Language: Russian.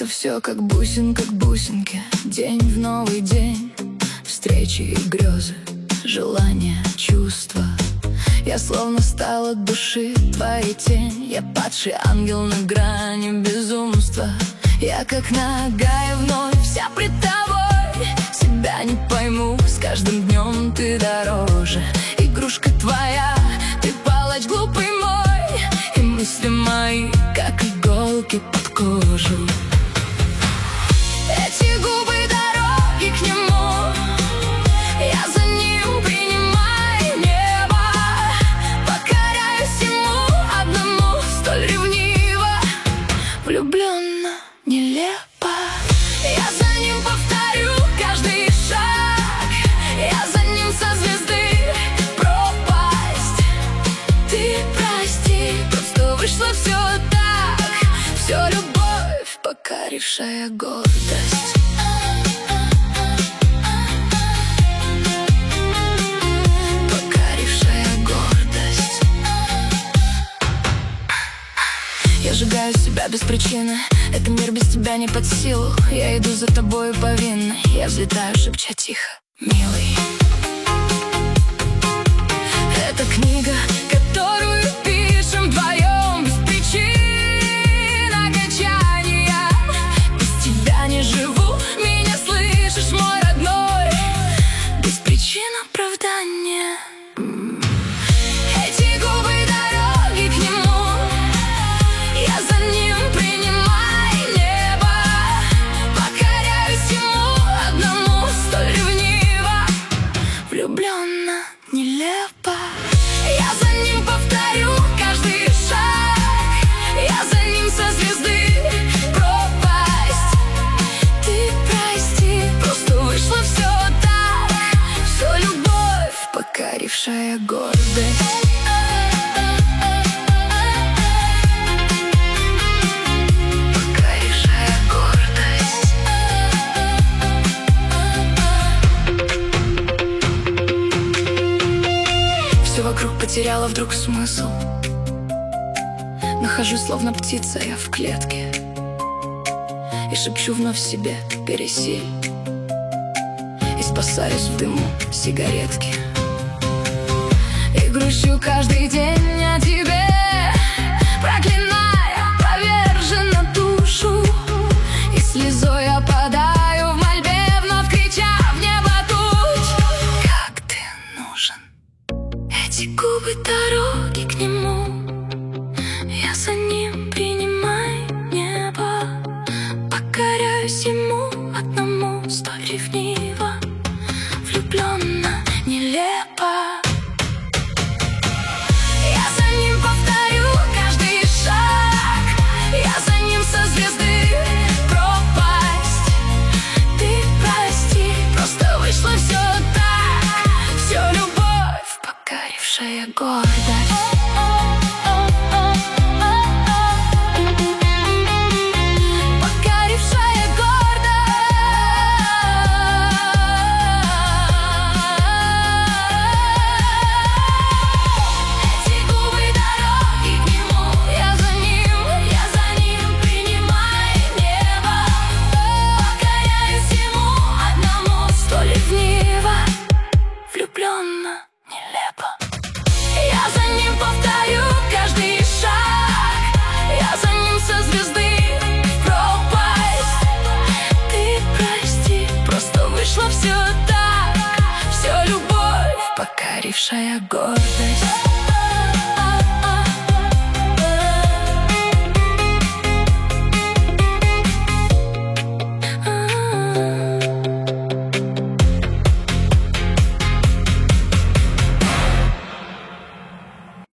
Это все как бусинка к бусинке, день в новый день. Встречи и грезы, желания, чувства. Я словно стал от души твоей тень. Я падший ангел на грани безумства. Я как нагая вновь, вся пред тобой. Себя не пойму, с каждым днем ты дороже. Игрушка твоя, ты палач глупый мой. И мысли мои, как иголки под кожу. Эти губы дороги к нему, я за ним принимаю небо. Покоряюсь ему одному, столь ревниво, влюбленно, нелепо. Я за ним повторю каждый шаг, я за ним со звезды пропасть. Ты прости, просто вышло все так. Все любовь, покорившая гордость. Я сжигаю себя без причины. Этот мир без тебя не под силу. Я иду за тобой повинной. Я взлетаю, шепча тихо, милый. Это книга, которую пишем вдвоем. Без причин окончания. Без тебя не живу, меня слышишь, мой родной. Без причин оправдания. Эти губы дороги к нему, я за ним принимаю небо. Покоряюсь ему одному, столь ревниво, влюбленно, нелепо. Я за ним повторю каждый шаг, я за ним со звезды пропасть. Ты прости, просто вышло все так. Все любовь, покорившая гордость. Все вокруг потеряло вдруг смысл. Нахожусь словно птица я в клетке и шепчу вновь себе: пересиль. И спасаюсь в дыму сигаретки. И грущу каждый день о тебе, проклиная поверженно душу. И слезой опадаю в мольбе, вновь крича в небо туч: как ты нужен. Эти губы дороги к нему, я за ним принимаю небо. Покоряюсь ему одному, столь ревниво, влюбленно, нелепо. Я за ним повторю каждый шаг, я за ним со звезды пропасть. Ты прости, просто вышло все так. Все любовь, покорившая гордость. Покорившая гордость. Эти губы дороги к нему, я за ним принимаю небо. Покоряюсь ему одному, столь ревниво, влюбленно, нелепо. Я за ним повторю каждый шаг, я за ним со звезды пропасть. Ты прости, просто вышло все так. Все любовь, покорившая гордость.